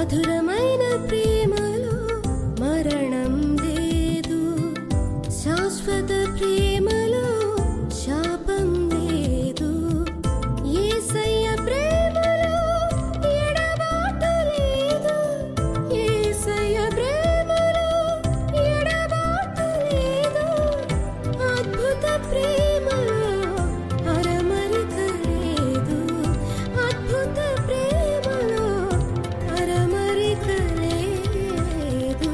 మధురమైన ప్రేమలో మరణం లేదు, శాశ్వత ప్రేమలో శాపం లేదు. యేసయ్య ప్రేమలో ఎడబాటు లేదు, యేసయ్య ప్రేమలో ఎడబాటు లేదు. అద్భుత ప్రేమలో అరమరిక లేదు, అద్భుత ప్రేమలో అరమరిక లేదు.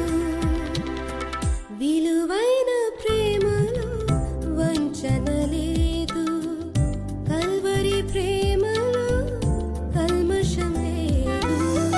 విలువైన ప్రేమలో వంచన లేదు, కల్వరి ప్రేమలో కల్మషం లేదు.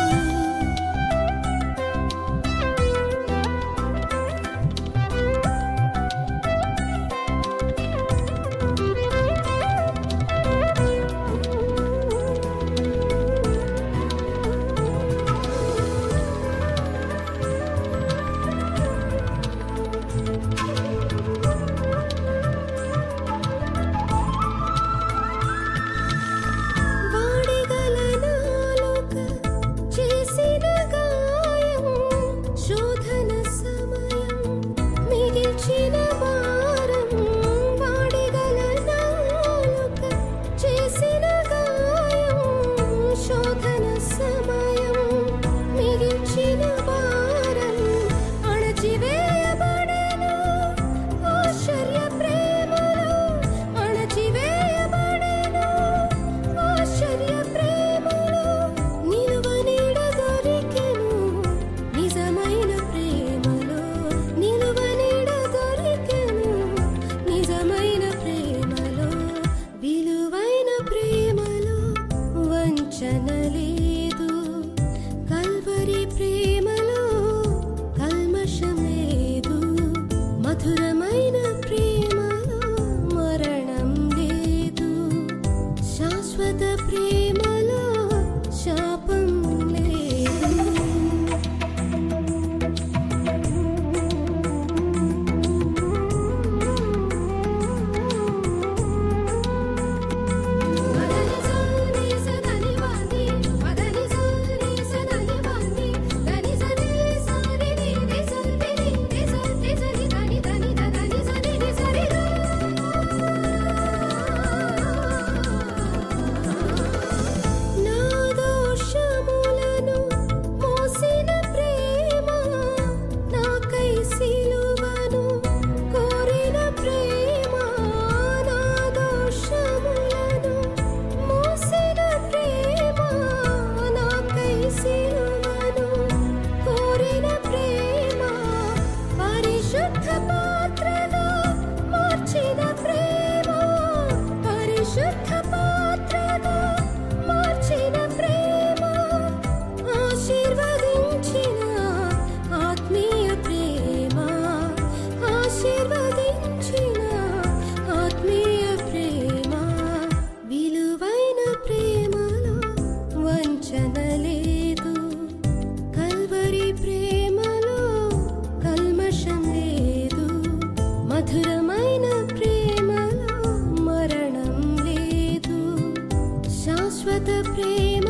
వాడిగల నాలుక చేసిన గాయం, శోధన సమయం మిగిల్చిన భారం. వాడిగల నాలుక చేసిన గాయం, శోధన సమయం మిగిల్చిన భారం. అణచివేయబడెను ఆశ్చర్య ప్రేమలో, అణచివేయబడెను ఆశ్చర్య ప్రేమలో. నిలువ నీడ దొరికెను నిజమైన ప్రేమలో, నిలువ నీడ దొరికెను నిజమైన ప్రేమలో. విలువైన ప్రేమలో వంచన లేదు, కల్వరి ప్రేమలో కల్మషం లేదు. మధురమైన ప్రేమలో మరణం లేదు, శాశ్వత ప్రేమలో శాపం లేదు. నా దోషములను మోసిన ప్రేమ, నాకై సిలువను కోరిన ప్రేమ. నా దోషములను మోసిన ప్రేమ, నాకై సిలువను కోరిన ప్రేమ. పరిశుద్ధ పాత్రగా మార్చిన ప్రేమ, పరిశుద్ధ పాత్రగా మార్చిన ప్రేమ. ఆశీర్వదించిన ఆత్మీయ ప్రేమ, ఆశీర్వదించిన ఆత్మీయ ప్రేమ. విలువైన ప్రేమలో వంచన లేదు, కల్వరి ప్రేమలో కల్మషం లేదు. మధురమైన ప్రేమలో మరణం లేదు, శాశ్వత ప్రేమ